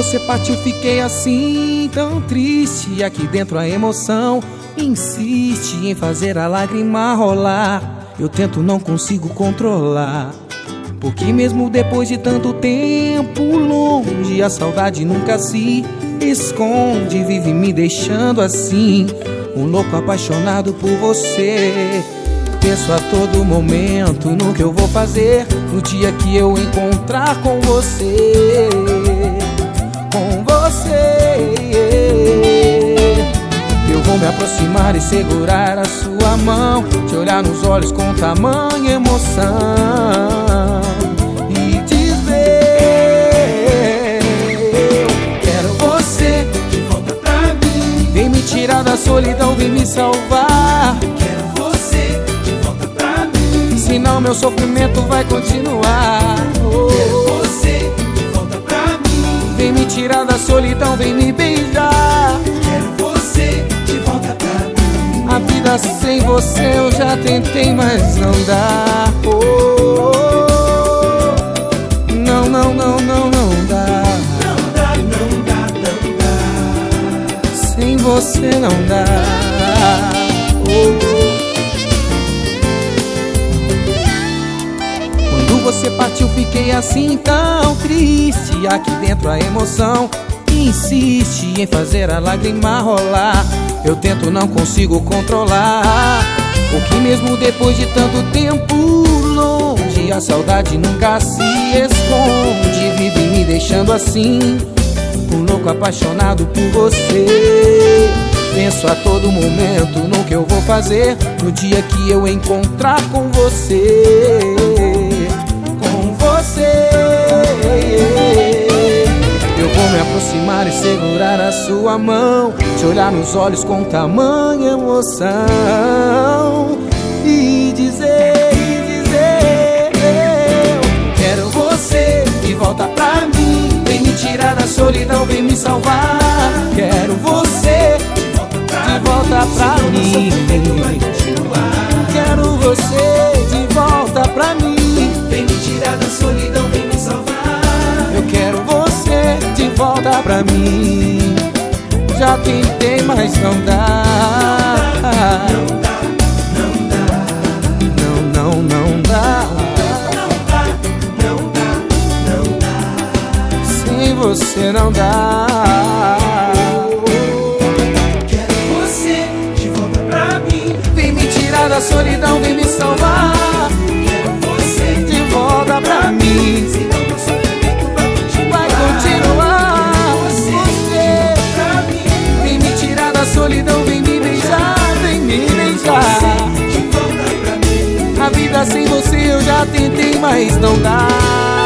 você partiu fiquei assim, tão triste. E aqui dentro a emoção insiste em fazer a lágrima rolar. Eu tento, não consigo controlar, porque mesmo depois de tanto tempo longe, a saudade nunca se esconde. Vive me deixando assim, um louco apaixonado por você. Penso a todo momento no que eu vou fazer no dia que eu encontrar com você. Com você eu vou me aproximar e segurar a sua mão, te olhar nos olhos com tamanha emoção e dizer: eu quero você de volta pra mim. Vem me tirar da solidão, vem me salvar. Quero você de volta pra mim, senão meu sofrimento vai continuar. Quero você de volta pra mim. Vem me tirar da solidão, vem me beijar. Quero você de volta pra mim. A vida sem você eu já tentei, mas não dá. Não, não, não, não, não dá. Não dá, não dá, não dá. Sem você não dá. Quando você partiu fiquei assim tão triste. Aqui dentro a emoção insiste em fazer a lágrima rolar. Eu tento, não consigo controlar, porque mesmo depois de tanto tempo longe, a saudade nunca se esconde. Vive me deixando assim, um louco apaixonado por você. Penso a todo momento no que eu vou fazer no dia que eu encontrar com você. Com você eu vou me aproximar e segurar a sua mão, te olhar nos olhos com tamanha emoção e dizer: eu quero você de volta pra mim. Vem me tirar da solidão, vem me salvar. Quero você de volta pra mim. Quero você de volta pra mim. Vem me tirar da solidão, vem me salvar. Eu quero você de volta pra mim. Já tentei, mas não dá. Não dá, não dá. Não, não, não dá. Não dá, não dá, não dá. Sem você não dá. Quero você de volta pra mim. Vem me tirar da solidão, vem me salvar. Quero você De volta pra mim. senão meu sofrimento vai continuar. Vai continuar. Você pra mim. Vem me tirar da solidão, vem me beijar. Vem me beijar. De volta pra mim. A vida sem você eu já tentei, mas não dá.